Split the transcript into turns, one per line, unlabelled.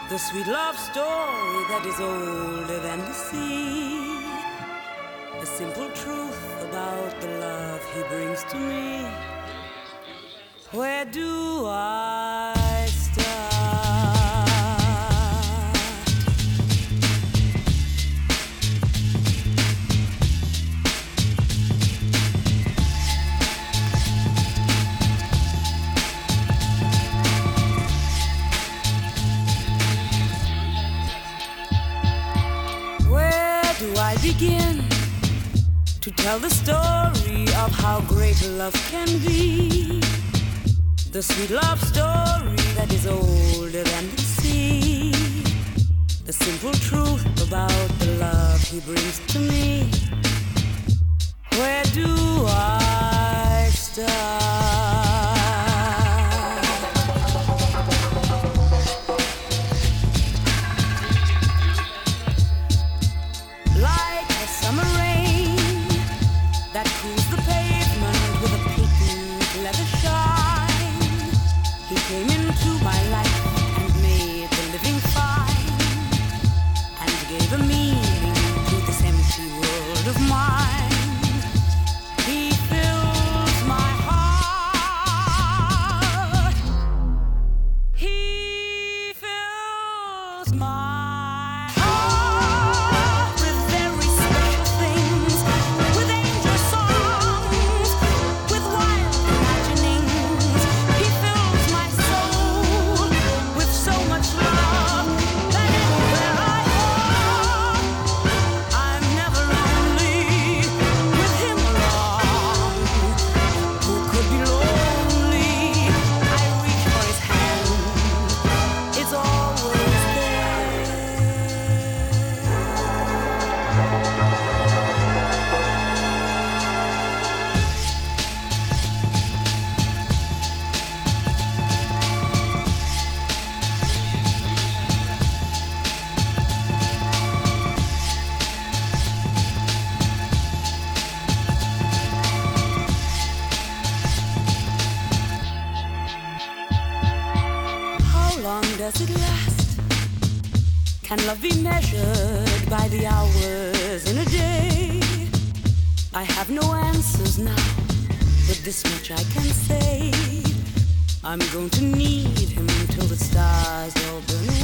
The sweet love story that is older than the sea. The simple truth about the love he brings to me. Where do I start? Where do I begin to tell the story of how great love can be? The sweet love story that is older than the sea. The simple truth about the love he brings to me. Where do I start? Like a summer rain that cools the pavement with a pink leather shine. He came into my life and made the living fine, and gave a meaning to this empty world of mine. He fills my heart. He fills my heart with very special things, with angel songs, with wild imaginings. He fills my soul with so much love that anywhere I go, I'm never lonely with him along. Who could be lonely? I reach for his hand. It's always there. How long does it last? Can love be measured by the hours in a day? I have no answers now, but this much I can say. I'm going to need him till the stars all burn